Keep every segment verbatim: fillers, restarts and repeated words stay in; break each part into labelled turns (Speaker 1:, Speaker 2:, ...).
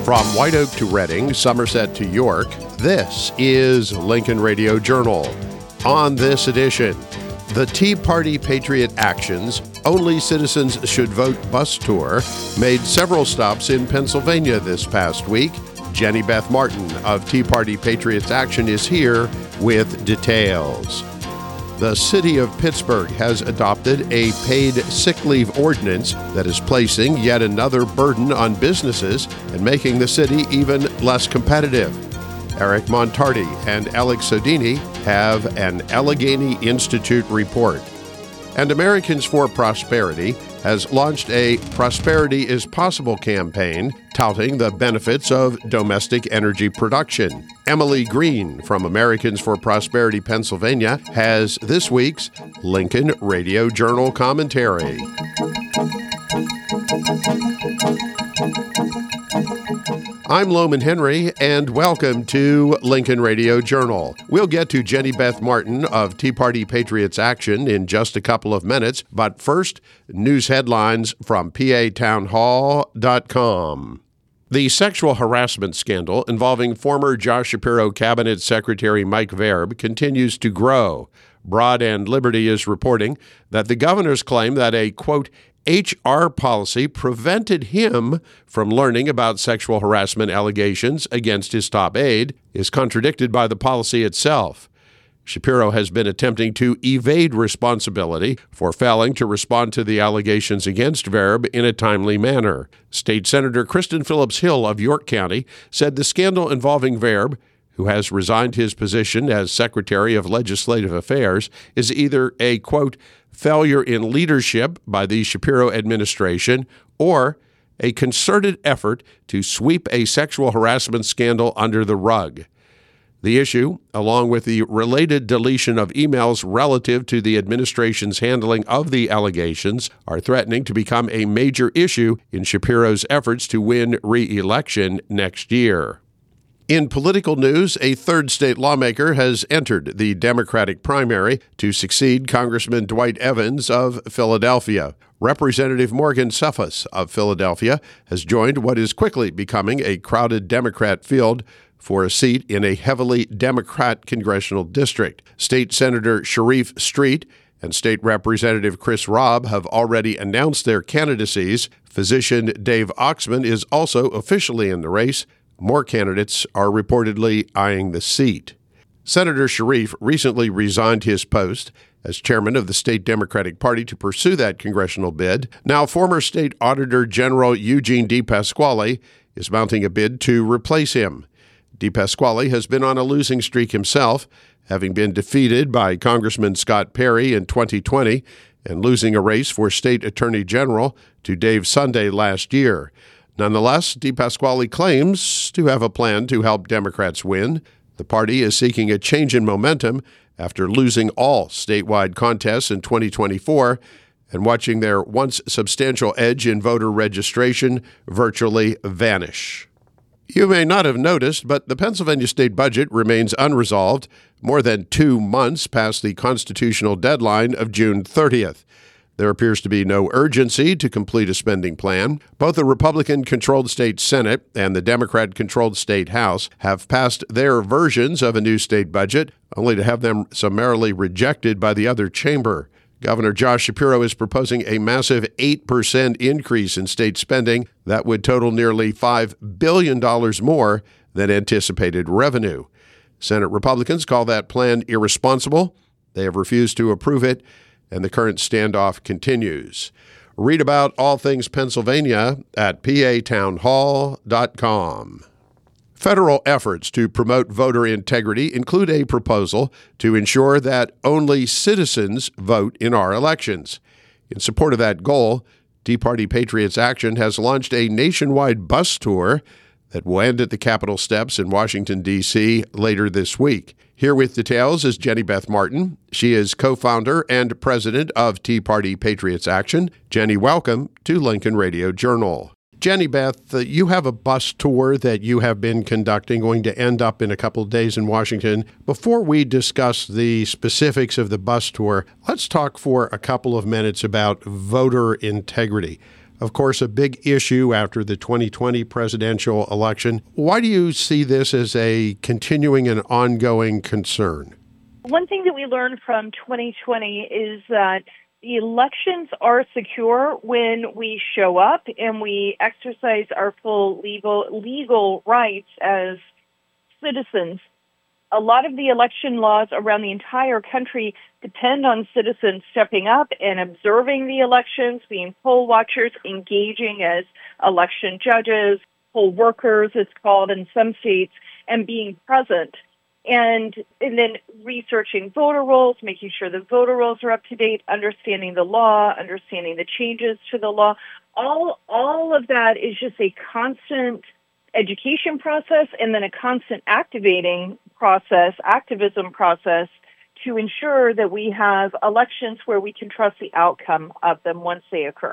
Speaker 1: From White Oak to Reading, Somerset to York, this is Lincoln Radio Journal. On this edition, the Tea Party Patriot Action's Only Citizens Should Vote bus tour made several stops in Pennsylvania this past week. Jenny Beth Martin of Tea Party Patriots Action is here with details. The city of Pittsburgh has adopted a paid sick leave ordinance that is placing yet another burden on businesses and making the city even less competitive. Eric Montardi and Alex Sodini have an Allegheny Institute report. And Americans for Prosperity has launched a Prosperity is Possible campaign touting the benefits of domestic energy production. Emily Green from Americans for Prosperity Pennsylvania has this week's Lincoln Radio Journal commentary. I'm Loman Henry, and welcome to Lincoln Radio Journal. We'll get to Jenny Beth Martin of Tea Party Patriots Action in just a couple of minutes, but first, news headlines from P A town hall dot com. The sexual harassment scandal involving former Josh Shapiro Cabinet Secretary Mike Verb continues to grow. Broad and Liberty is reporting that the governor's claim that a, quote, H R policy prevented him from learning about sexual harassment allegations against his top aide is contradicted by the policy itself. Shapiro has been attempting to evade responsibility for failing to respond to the allegations against Verb in a timely manner. State Senator Kristen Phillips Hill of York County said the scandal involving Verb, who has resigned his position as Secretary of Legislative Affairs, is either a, quote, failure in leadership by the Shapiro administration or a concerted effort to sweep a sexual harassment scandal under the rug. The issue, along with the related deletion of emails relative to the administration's handling of the allegations, are threatening to become a major issue in Shapiro's efforts to win re-election next year. In political news, a third state lawmaker has entered the Democratic primary to succeed Congressman Dwight Evans of Philadelphia. Representative Morgan Cephas of Philadelphia has joined what is quickly becoming a crowded Democrat field for a seat in a heavily Democrat congressional district. State Senator Sharif Street and State Representative Chris Robb have already announced their candidacies. Physician Dave Oxman is also officially in the race. More candidates are reportedly eyeing the seat. Senator Sharif recently resigned his post as chairman of the state Democratic Party to pursue that congressional bid. Now, former State Auditor General Eugene DePasquale is mounting a bid to replace him. DePasquale has been on a losing streak himself, having been defeated by Congressman Scott Perry in twenty twenty and losing a race for State Attorney General to Dave Sunday last year. Nonetheless, DePasquale claims to have a plan to help Democrats win. The party is seeking a change in momentum after losing all statewide contests in twenty twenty-four and watching their once substantial edge in voter registration virtually vanish. You may not have noticed, but the Pennsylvania state budget remains unresolved more than two months past the constitutional deadline of June thirtieth. There appears to be no urgency to complete a spending plan. Both the Republican-controlled state Senate and the Democrat-controlled state House have passed their versions of a new state budget, only to have them summarily rejected by the other chamber. Governor Josh Shapiro is proposing a massive eight percent increase in state spending that would total nearly five billion dollars more than anticipated revenue. Senate Republicans call that plan irresponsible. They have refused to approve it, and the current standoff continues. Read about all things Pennsylvania at P A town hall dot com. Federal efforts to promote voter integrity include a proposal to ensure that only citizens vote in our elections. In support of that goal, Tea Party Patriots Action has launched a nationwide bus tour that will end at the Capitol steps in Washington, D C later this week. Here with details is Jenny Beth Martin. She is co-founder and president of Tea Party Patriots Action. Jenny, welcome to Lincoln Radio Journal. Jenny Beth, uh, you have a bus tour that you have been conducting, going to end up in a couple of days in Washington. Before we discuss the specifics of the bus tour, let's talk for a couple of minutes about voter integrity. of course, a big issue after the twenty twenty presidential election. Why do you see this as a continuing and ongoing concern?
Speaker 2: One thing that we learned from twenty twenty is that the elections are secure when we show up and we exercise our full legal legal rights as citizens. A lot of the election laws around the entire country depend on citizens stepping up and observing the elections, being poll watchers, engaging as election judges, poll workers, it's called in some states, and being present. And, and then researching voter rolls, making sure the voter rolls are up to date, understanding the law, understanding the changes to the law. All, all of that is just a constant education process and then a constant activating process, activism process, to ensure that we have elections where we can trust the outcome of them once they occur.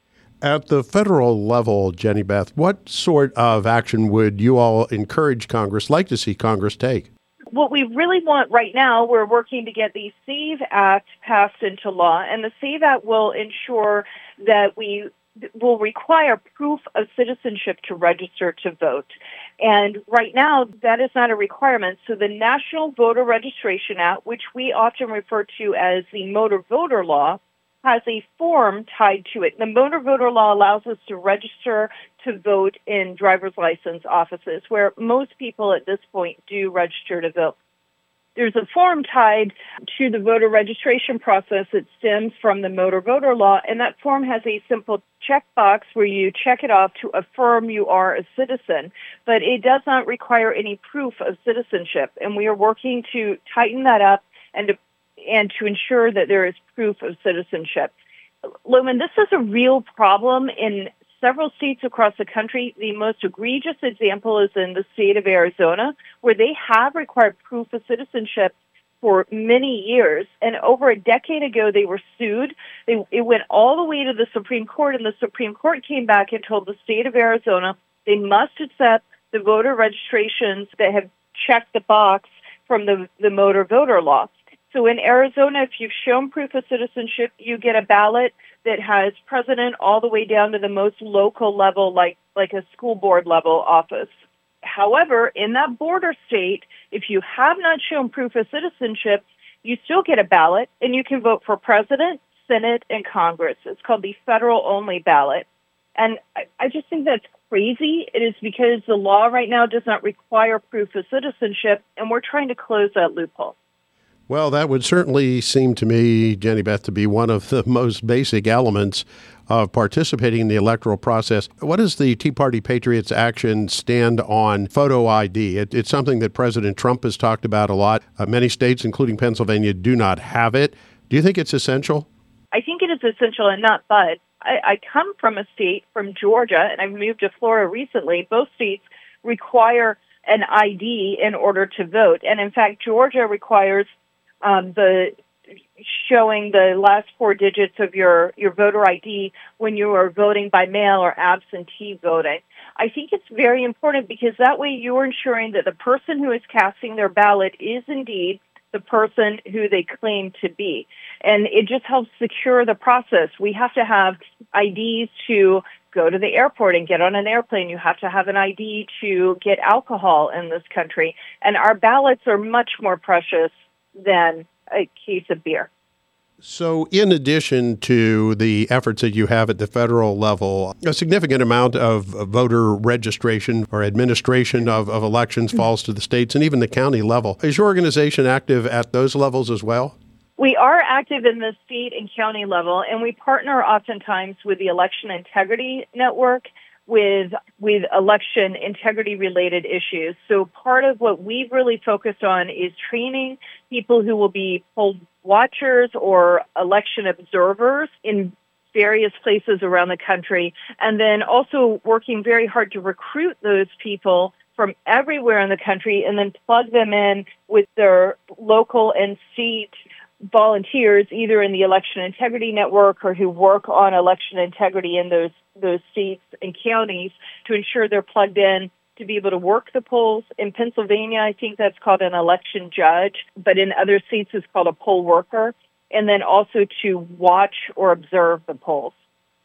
Speaker 1: At the federal level, Jenny Beth, what sort of action would you all encourage Congress, like to see Congress take?
Speaker 2: What we really want right now, we're working to get the SAVE Act passed into law, and the SAVE Act will ensure that we will require proof of citizenship to register to vote. And right now, that is not a requirement. So the National Voter Registration Act, which we often refer to as the Motor Voter Law, has a form tied to it. The Motor Voter Law allows us to register to vote in driver's license offices, where most people at this point do register to vote. There's a form tied to the voter registration process that stems from the Motor Voter Law, and that form has a simple checkbox where you check it off to affirm you are a citizen, but it does not require any proof of citizenship, and we are working to tighten that up and to, and to ensure that there is proof of citizenship. Loman, this is a real problem in several states across the country. The most egregious example is in the state of Arizona, where they have required proof of citizenship for many years. And over a decade ago, they were sued. They, it went all the way to the Supreme Court, and the Supreme Court came back and told the state of Arizona they must accept the voter registrations that have checked the box from the, the Motor Voter Law. So in Arizona, if you've shown proof of citizenship, you get a ballot that has president all the way down to the most local level, like, like a school board level office. However, in that border state, if you have not shown proof of citizenship, you still get a ballot, and you can vote for president, Senate, and Congress. It's called the federal-only ballot. And I, I just think that's crazy. It is because the law right now does not require proof of citizenship, and we're trying to close that loophole.
Speaker 1: Well, that would certainly seem to me, Jenny Beth, to be one of the most basic elements of participating in the electoral process. What does the Tea Party Patriots Action stand on photo I D? It, it's something that President Trump has talked about a lot. Uh, many states, including Pennsylvania, do not have it. Do you think it's essential?
Speaker 2: I think it is essential and not but. I, I come from a state, from Georgia, and I've moved to Florida recently. Both states require an I D in order to vote. And in fact, Georgia requires Um, the showing the last four digits of your, your voter I D when you are voting by mail or absentee voting. I think it's very important because that way you're ensuring that the person who is casting their ballot is indeed the person who they claim to be. And it just helps secure the process. We have to have I Ds to go to the airport and get on an airplane. You have to have an I D to get alcohol in this country. And our ballots are much more precious than a case of beer.
Speaker 1: So in addition to the efforts that you have at the federal level, a significant amount of voter registration or administration of, of elections falls to the states and even the county level. Is your organization active at those levels as well?
Speaker 2: We are active in the state and county level, and we partner oftentimes with the Election Integrity Network with with election integrity-related issues. So part of what we've really focused on is training people who will be poll watchers or election observers in various places around the country, and then also working very hard to recruit those people from everywhere in the country and then plug them in with their local and state volunteers, either in the Election Integrity Network or who work on election integrity in those those states and counties to ensure they're plugged in to be able to work the polls. In Pennsylvania, I think that's called an election judge, but in other states it's called a poll worker, and then also to watch or observe the polls.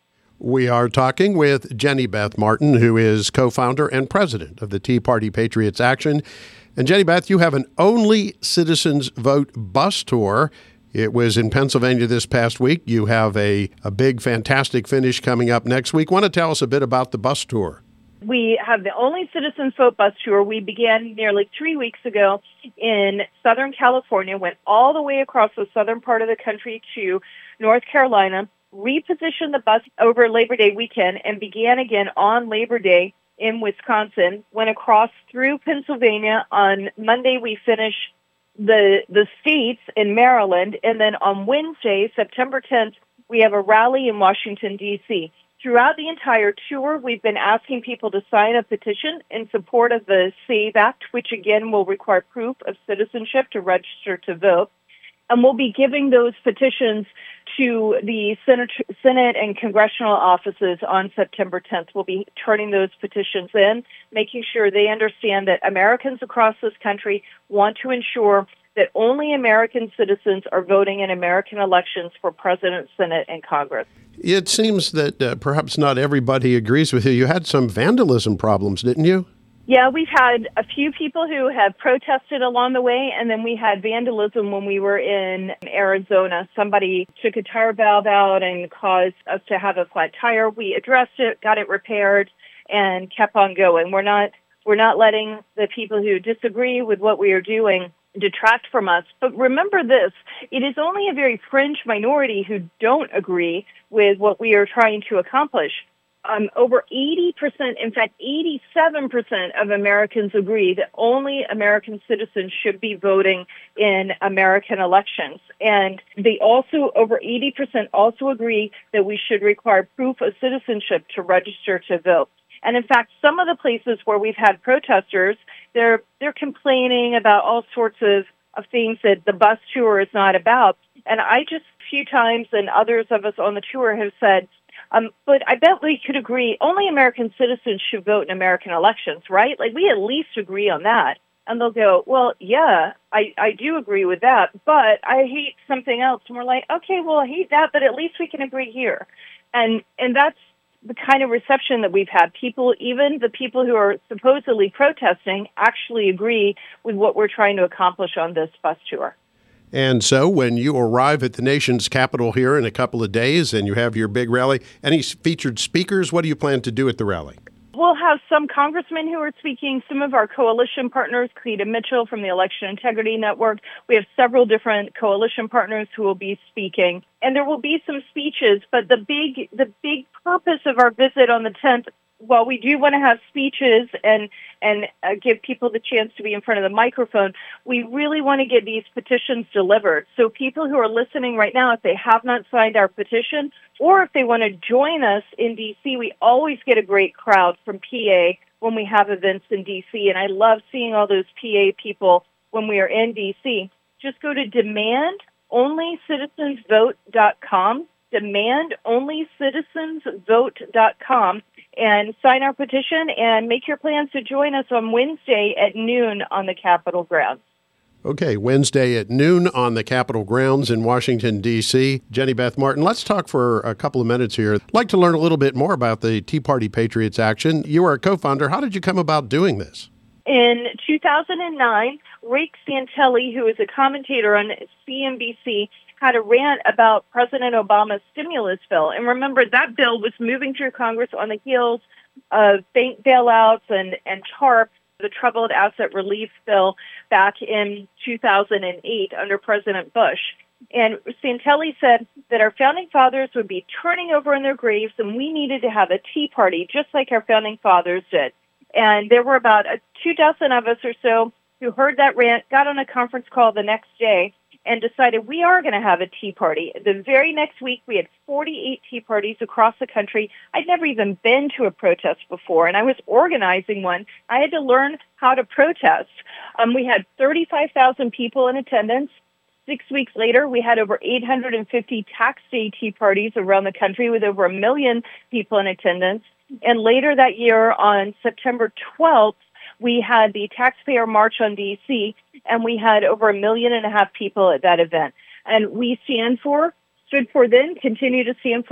Speaker 1: We are talking with Jenny Beth Martin, who is co-founder and president of the Tea Party Patriots Action. And Jenny Beth, you have an Only Citizens Vote bus tour. It was in Pennsylvania this past week. You have a, a big, fantastic finish coming up next week. Want to tell us a bit about the bus tour?
Speaker 2: We have the Only Citizens Vote bus tour. We began nearly three weeks ago in Southern California, went all the way across the southern part of the country to North Carolina, repositioned the bus over Labor Day weekend, and began again on Labor Day in Wisconsin. Went across through Pennsylvania. On Monday, we finished the the states in Maryland, and then on Wednesday, September tenth, we have a rally in Washington, D C Throughout the entire tour, we've been asking people to sign a petition in support of the SAVE Act, which again will require proof of citizenship to register to vote. And we'll be giving those petitions to the Senate, Senate and congressional offices on September tenth. We'll be turning those petitions in, making sure they understand that Americans across this country want to ensure that only American citizens are voting in American elections for President, Senate, and Congress.
Speaker 1: It seems that uh, perhaps not everybody agrees with you. You had some vandalism problems, didn't you?
Speaker 2: Yeah, we've had a few people who have protested along the way, and then we had vandalism when we were in Arizona. Somebody took a tire valve out and caused us to have a flat tire. We addressed it, got it repaired, and kept on going. We're not we're not letting the people who disagree with what we are doing detract from us. But remember this, it is only a very fringe minority who don't agree with what we are trying to accomplish. Um, over eighty percent, in fact, eighty-seven percent of Americans agree that only American citizens should be voting in American elections. And they also, over eighty percent also agree that we should require proof of citizenship to register to vote. And in fact, some of the places where we've had protesters, they're they're complaining about all sorts of, of things that the bus tour is not about. And I just a few times, and others of us on the tour have said, Um, but I bet we could agree only American citizens should vote in American elections, right? Like, we at least agree on that. And they'll go, well, yeah, I, I do agree with that, but I hate something else. And we're like, okay, well, I hate that, but at least we can agree here. And and that's the kind of reception that we've had. People, even the people who are supposedly protesting, actually agree with what we're trying to accomplish on this bus tour.
Speaker 1: And so when you arrive at the nation's capital here in a couple of days and you have your big rally, any featured speakers, what do you plan to do at the rally?
Speaker 2: We'll have some congressmen who are speaking, some of our coalition partners, Cleta Mitchell from the Election Integrity Network. We have several different coalition partners who will be speaking. And there will be some speeches, but the big the big purpose of our visit on the tenth, while we do want to have speeches and and uh, give people the chance to be in front of the microphone, we really want to get these petitions delivered. So people who are listening right now, if they have not signed our petition, or if they want to join us in D C, we always get a great crowd from P A when we have events in D C, and I love seeing all those P A people when we are in D C. Just go to demand only citizens vote dot com, demand only citizens vote dot com, and sign our petition and make your plans to join us on Wednesday at noon on the Capitol grounds.
Speaker 1: Okay, Wednesday at noon on the Capitol grounds in Washington, D C Jenny Beth Martin, let's talk for a couple of minutes here. I'd like to learn a little bit more about the Tea Party Patriots Action. You are a co-founder. How did you come about doing this?
Speaker 2: In two thousand nine, Rick Santelli, who is a commentator on C N B C, had a rant about President Obama's stimulus bill. And remember, that bill was moving through Congress on the heels of bank bailouts and, and TARP, the Troubled Asset Relief Bill, back in two thousand eight under President Bush. And Santelli said that our founding fathers would be turning over in their graves and we needed to have a tea party just like our founding fathers did. And there were about a, two dozen of us or so who heard that rant, got on a conference call the next day, and decided we are going to have a tea party. The very next week, we had forty-eight tea parties across the country. I'd never even been to a protest before, and I was organizing one. I had to learn how to protest. Um, we had thirty-five thousand people in attendance. Six weeks later, we had over eight hundred fifty tax day tea parties around the country with over a million people in attendance. And later that year, on September twelfth, we had the Taxpayer March on D C, and we had over a million and a half people at that event. And we stand for, stood for then, continue to stand for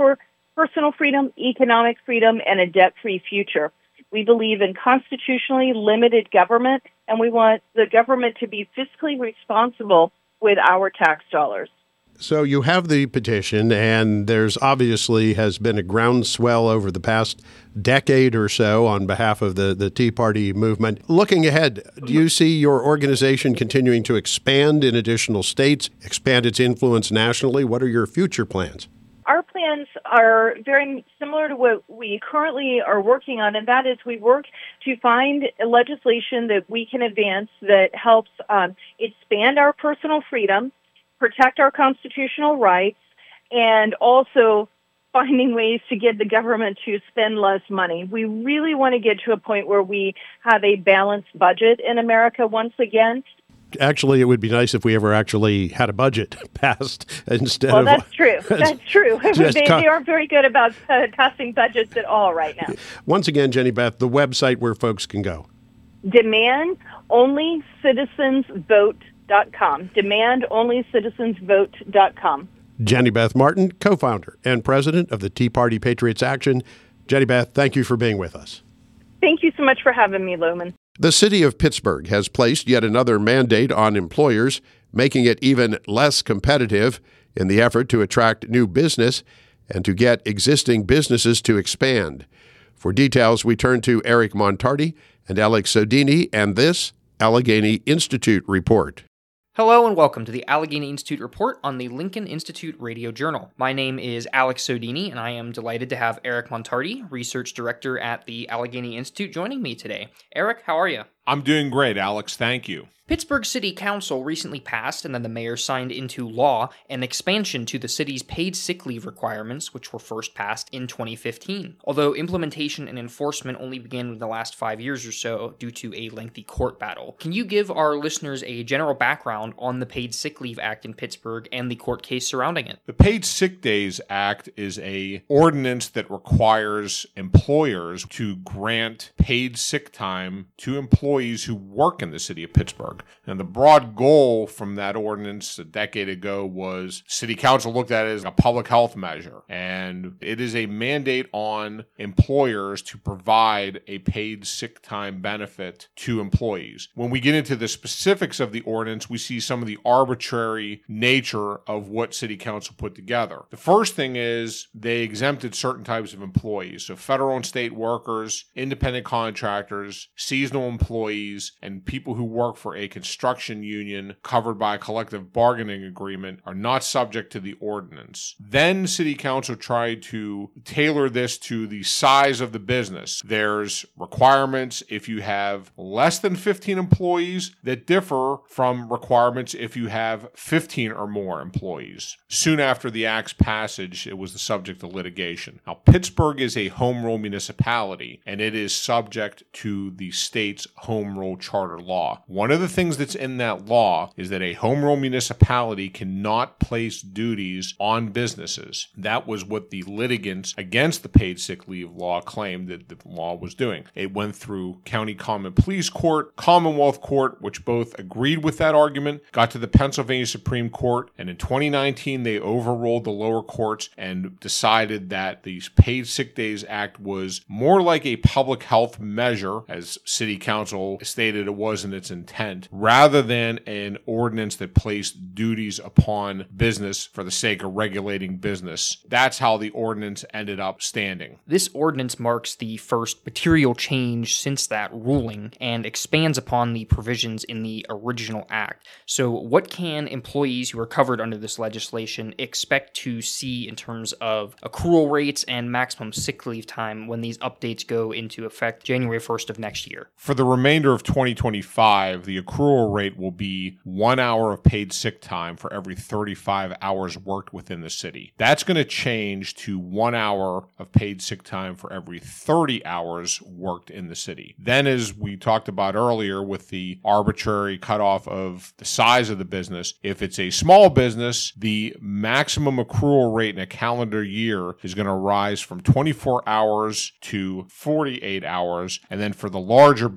Speaker 2: personal freedom, economic freedom, and a debt-free future. We believe in constitutionally limited government, and we want the government to be fiscally responsible with our tax dollars.
Speaker 1: So you have the petition, and there's obviously has been a groundswell over the past decade or so on behalf of the, the Tea Party movement. Looking ahead, do you see your organization continuing to expand in additional states, expand its influence nationally? What are your future plans?
Speaker 2: Our plans are very similar to what we currently are working on, and that is we work to find legislation that we can advance that helps um, expand our personal freedom, protect our constitutional rights, and also finding ways to get the government to spend less money. We really want to get to a point where we have a balanced budget in America once again.
Speaker 1: Actually, it would be nice if we ever actually had a budget passed instead
Speaker 2: well,
Speaker 1: of...
Speaker 2: Well, that's true. That's true. they,
Speaker 1: con-
Speaker 2: they aren't very good about uh, passing budgets at all right now.
Speaker 1: Once again, Jenny Beth, the website where folks can go.
Speaker 2: demand only citizens vote dot com. demand only citizens vote dot com.
Speaker 1: Jenny Beth Martin, co-founder and president of the Tea Party Patriots Action. Jenny Beth, thank you for being with us.
Speaker 2: Thank you so much for having me, Lohman.
Speaker 1: The city of Pittsburgh has placed yet another mandate on employers, making it even less competitive in the effort to attract new business and to get existing businesses to expand. For details, we turn to Eric Montardi and Alex Sodini and this Allegheny Institute report.
Speaker 3: Hello and welcome to the Allegheny Institute Report on the Lincoln Institute Radio Journal. My name is Alex Sodini, and I am delighted to have Eric Montardi, Research Director at the Allegheny Institute, joining me today. Eric, how are you?
Speaker 4: I'm doing great, Alex. Thank you.
Speaker 3: Pittsburgh City Council recently passed, and then the mayor signed into law, an expansion to the city's paid sick leave requirements, which were first passed in twenty fifteen. Although implementation and enforcement only began in the last five years or so due to a lengthy court battle. Can you give our listeners a general background on the Paid Sick Leave Act in Pittsburgh and the court case surrounding it?
Speaker 4: The Paid Sick Days Act is a ordinance that requires employers to grant paid sick time to employees who work in the city of Pittsburgh. And the broad goal from that ordinance a decade ago was City Council looked at it as a public health measure. And it is a mandate on employers to provide a paid sick time benefit to employees. When we get into the specifics of the ordinance, we see some of the arbitrary nature of what City Council put together. The first thing is they exempted certain types of employees. So federal and state workers, independent contractors, seasonal employees, and people who work for a construction union covered by a collective bargaining agreement are not subject to the ordinance. Then City Council tried to tailor this to the size of the business. There's requirements if you have less than fifteen employees that differ from requirements if you have fifteen or more employees. Soon after the Act's passage, it was the subject of litigation. Now, Pittsburgh is a home rule municipality, and it is subject to the state's home rule charter law. One of the things that's in that law is that a home rule municipality cannot place duties on businesses. That was what the litigants against the paid sick leave law claimed that the law was doing. It went through County Common Pleas Court, Commonwealth Court, which both agreed with that argument, got to the Pennsylvania Supreme Court, and in twenty nineteen they overruled the lower courts and decided that the Paid Sick Days Act was more like a public health measure, as City Council stated it was in its intent, rather than an ordinance that placed duties upon business for the sake of regulating business. That's how the ordinance ended up standing.
Speaker 3: This ordinance marks the first material change since that ruling and expands upon the provisions in the original act. So what can employees who are covered under this legislation expect to see in terms of accrual rates and maximum sick leave time when these updates go into effect January first of next year?
Speaker 4: For the remainder of twenty twenty-five, the accrual rate will be one hour of paid sick time for every thirty-five hours worked within the city. That's going to change to one hour of paid sick time for every thirty hours worked in the city. Then, as we talked about earlier with the arbitrary cutoff of the size of the business, if it's a small business, the maximum accrual rate in a calendar year is going to rise from twenty-four hours to forty-eight hours. And then for the larger businesses,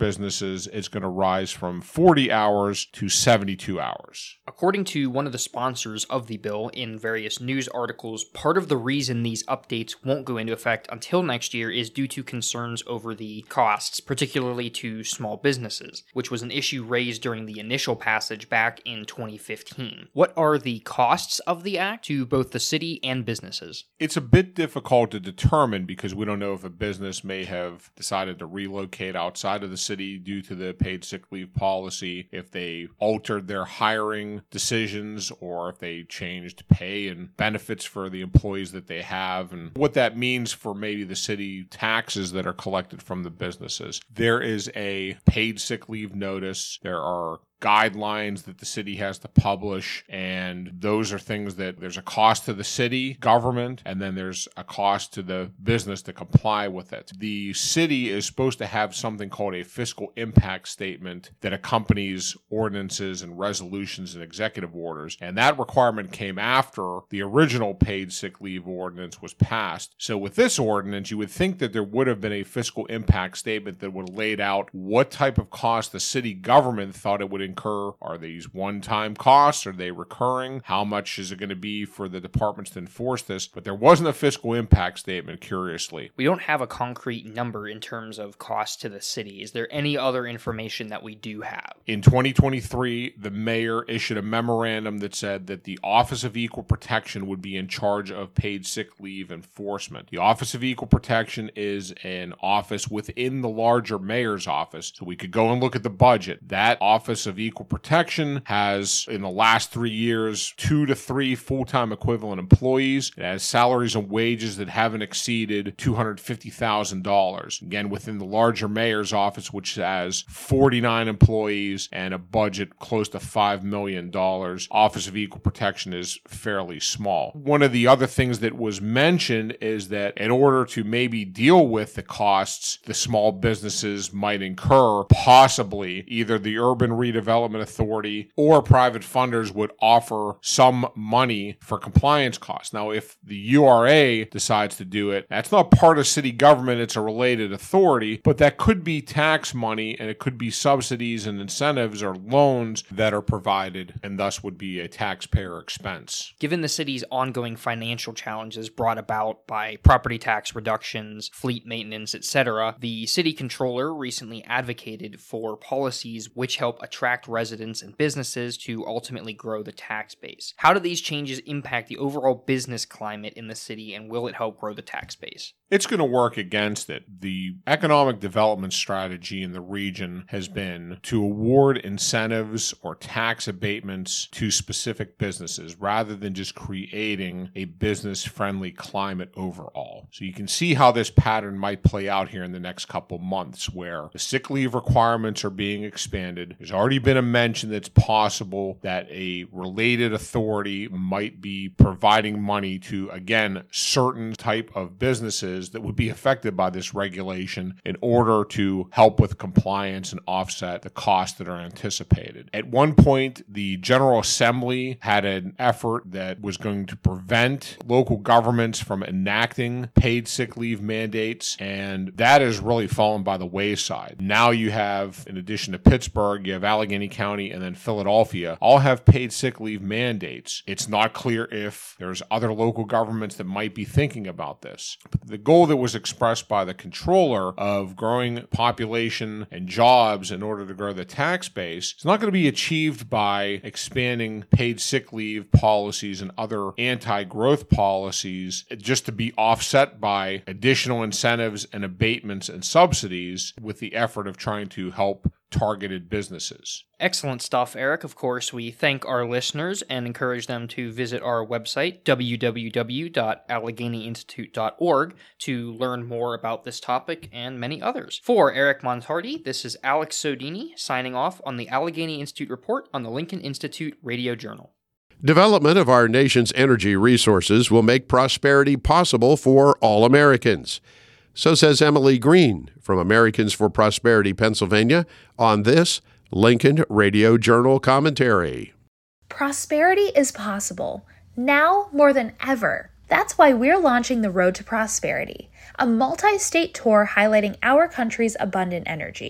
Speaker 4: businesses, it's going to rise from forty hours to seventy-two hours.
Speaker 3: According to one of the sponsors of the bill in various news articles, part of the reason these updates won't go into effect until next year is due to concerns over the costs, particularly to small businesses, which was an issue raised during the initial passage back in twenty fifteen. What are the costs of the act to both the city and businesses?
Speaker 4: It's a bit difficult to determine because we don't know if a business may have decided to relocate outside of the city due to the paid sick leave policy, if they altered their hiring decisions, or if they changed pay and benefits for the employees that they have, and what that means for maybe the city taxes that are collected from the businesses. There is a paid sick leave notice. There are guidelines that the city has to publish, and those are things that there's a cost to the city government, and then there's a cost to the business to comply with it. The city is supposed to have something called a fiscal impact statement that accompanies ordinances and resolutions and executive orders, and that requirement came after the original paid sick leave ordinance was passed. So with this ordinance, you would think that there would have been a fiscal impact statement that would have laid out what type of cost the city government thought it would incur. Are these one-time costs? Are they recurring? How much is it going to be for the departments to enforce this? But there wasn't a fiscal impact statement, curiously.
Speaker 3: We don't have a concrete number in terms of cost to the city. Is there any other information that we do have?
Speaker 4: In twenty twenty-three, the mayor issued a memorandum that said that the Office of Equal Protection would be in charge of paid sick leave enforcement. The Office of Equal Protection is an office within the larger mayor's office, so we could go and look at the budget. That Office of Equal Protection has, in the last three years, two to three full-time equivalent employees. It has salaries and wages that haven't exceeded two hundred fifty thousand dollars. Again, within the larger mayor's office, which has forty-nine employees and a budget close to five million dollars, Office of Equal Protection is fairly small. One of the other things that was mentioned is that in order to maybe deal with the costs the small businesses might incur, possibly either the Urban Redevelopment Authority or private funders would offer some money for compliance costs. Now, if the U R A decides to do it, that's not part of city government, it's a related authority, but that could be tax money, and it could be subsidies and incentives or loans that are provided, and thus would be a taxpayer expense.
Speaker 3: Given the city's ongoing financial challenges brought about by property tax reductions, fleet maintenance, et cetera, the city controller recently advocated for policies which help attract residents and businesses to ultimately grow the tax base. How do these changes impact the overall business climate in the city, and will it help grow the tax base?
Speaker 4: It's going to work against it. The economic development strategy in the region has been to award incentives or tax abatements to specific businesses rather than just creating a business-friendly climate overall. So you can see how this pattern might play out here in the next couple months, where the sick leave requirements are being expanded. There's already been a mention that it's possible that a related authority might be providing money to, again, certain type of businesses that would be affected by this regulation in order to help with compliance and offset the costs that are anticipated. At one point, the General Assembly had an effort that was going to prevent local governments from enacting paid sick leave mandates, and that has really fallen by the wayside. Now you have, in addition to Pittsburgh, you have Allegheny County and then Philadelphia, all have paid sick leave mandates. It's not clear if there's other local governments that might be thinking about this. But the goal that was expressed by the controller of growing population and jobs in order to grow the tax base is not going to be achieved by expanding paid sick leave policies and other anti-growth policies just to be offset by additional incentives and abatements and subsidies with the effort of trying to help targeted businesses.
Speaker 3: Excellent stuff, Eric. Of course, we thank our listeners and encourage them to visit our website, w w w dot allegheny institute dot org, to learn more about this topic and many others. For Eric Montardi, this is Alex Sodini signing off on the Allegheny Institute Report on the Lincoln Institute Radio Journal.
Speaker 1: Development of our nation's energy resources will make prosperity possible for all Americans. So says Emily Green from Americans for Prosperity, Pennsylvania, on this Lincoln Radio Journal commentary.
Speaker 5: Prosperity is possible, now more than ever. That's why we're launching the Road to Prosperity, a multi-state tour highlighting our country's abundant energy.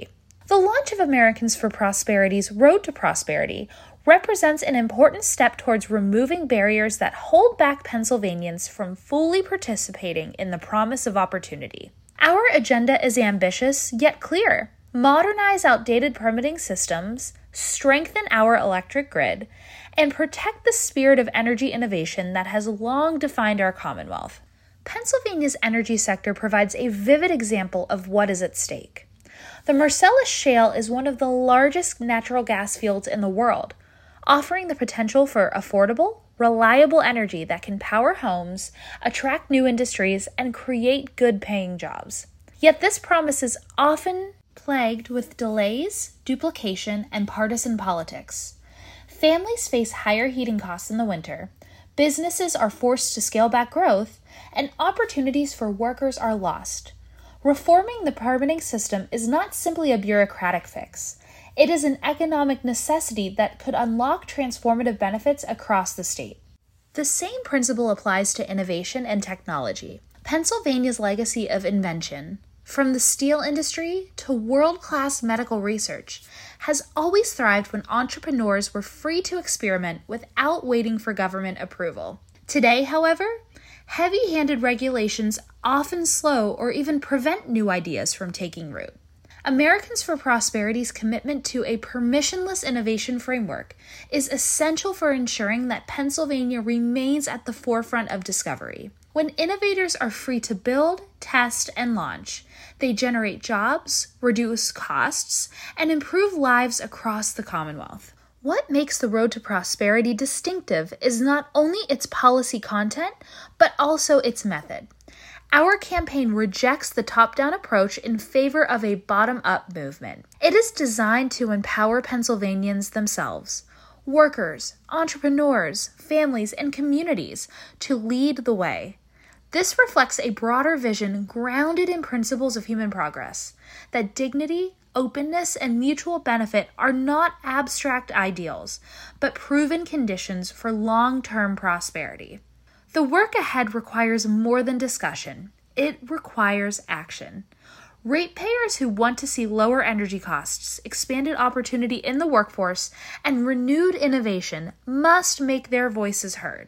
Speaker 5: The launch of Americans for Prosperity's Road to Prosperity represents an important step towards removing barriers that hold back Pennsylvanians from fully participating in the promise of opportunity. Our agenda is ambitious yet clear. Modernize outdated permitting systems, strengthen our electric grid, and protect the spirit of energy innovation that has long defined our Commonwealth. Pennsylvania's energy sector provides a vivid example of what is at stake. The Marcellus Shale is one of the largest natural gas fields in the world, offering the potential for affordable, reliable energy that can power homes, attract new industries, and create good-paying jobs. Yet this promise is often plagued with delays, duplication, and partisan politics. Families face higher heating costs in the winter, businesses are forced to scale back growth, and opportunities for workers are lost. Reforming the permitting system is not simply a bureaucratic fix. It is an economic necessity that could unlock transformative benefits across the state. The same principle applies to innovation and technology. Pennsylvania's legacy of invention, from the steel industry to world-class medical research, has always thrived when entrepreneurs were free to experiment without waiting for government approval. Today, however, heavy-handed regulations often slow or even prevent new ideas from taking root. Americans for Prosperity's commitment to a permissionless innovation framework is essential for ensuring that Pennsylvania remains at the forefront of discovery. When innovators are free to build, test, and launch, they generate jobs, reduce costs, and improve lives across the Commonwealth. What makes the Road to Prosperity distinctive is not only its policy content, but also its method. Our campaign rejects the top-down approach in favor of a bottom-up movement. It is designed to empower Pennsylvanians themselves, workers, entrepreneurs, families, and communities to lead the way. This reflects a broader vision grounded in principles of human progress, that dignity, openness, and mutual benefit are not abstract ideals, but proven conditions for long-term prosperity. The work ahead requires more than discussion. It requires action. Ratepayers who want to see lower energy costs, expanded opportunity in the workforce, and renewed innovation must make their voices heard.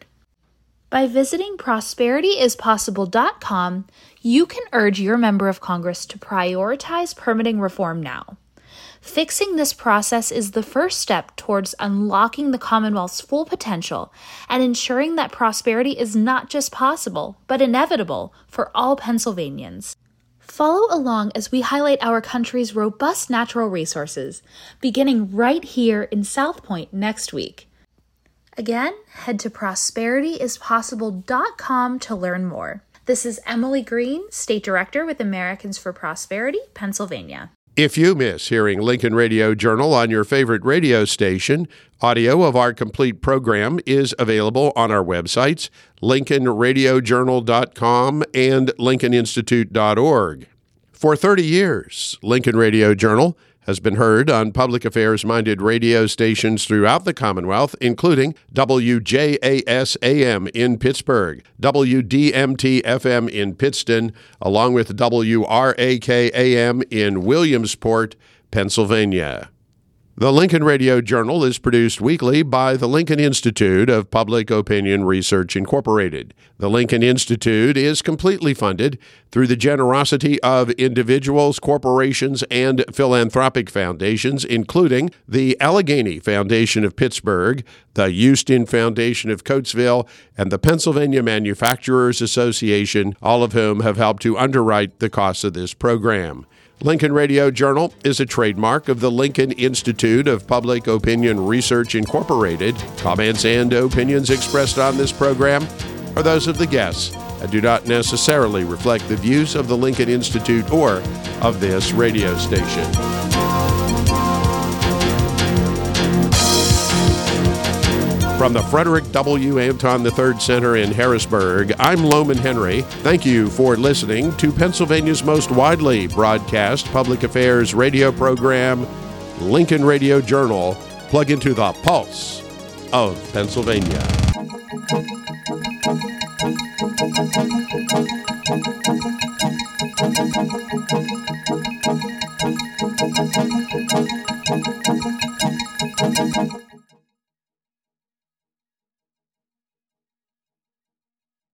Speaker 5: By visiting prosperity is possible dot com, you can urge your member of Congress to prioritize permitting reform now. Fixing this process is the first step towards unlocking the Commonwealth's full potential and ensuring that prosperity is not just possible, but inevitable for all Pennsylvanians. Follow along as we highlight our country's robust natural resources, beginning right here in South Point next week. Again, head to prosperity is possible dot com to learn more. This is Emily Green, State Director with Americans for Prosperity, Pennsylvania.
Speaker 1: If you miss hearing Lincoln Radio Journal on your favorite radio station, audio of our complete program is available on our websites, lincoln radio journal dot com and lincoln institute dot org. For thirty years, Lincoln Radio Journal has been heard on public affairs-minded radio stations throughout the Commonwealth, including W J A S A M in Pittsburgh, W D M T F M in Pittston, along with W R A K A M in Williamsport, Pennsylvania. The Lincoln Radio Journal is produced weekly by the Lincoln Institute of Public Opinion Research, Incorporated. The Lincoln Institute is completely funded through the generosity of individuals, corporations, and philanthropic foundations, including the Allegheny Foundation of Pittsburgh, the Houston Foundation of Coatesville, and the Pennsylvania Manufacturers Association, all of whom have helped to underwrite the costs of this program. Lincoln Radio Journal is a trademark of the Lincoln Institute of Public Opinion Research, Incorporated. Comments and opinions expressed on this program are those of the guests and do not necessarily reflect the views of the Lincoln Institute or of this radio station. From the Frederick W. Anton the third Center in Harrisburg, I'm Loman Henry. Thank you for listening to Pennsylvania's most widely broadcast public affairs radio program, Lincoln Radio Journal. Plug into the pulse of Pennsylvania.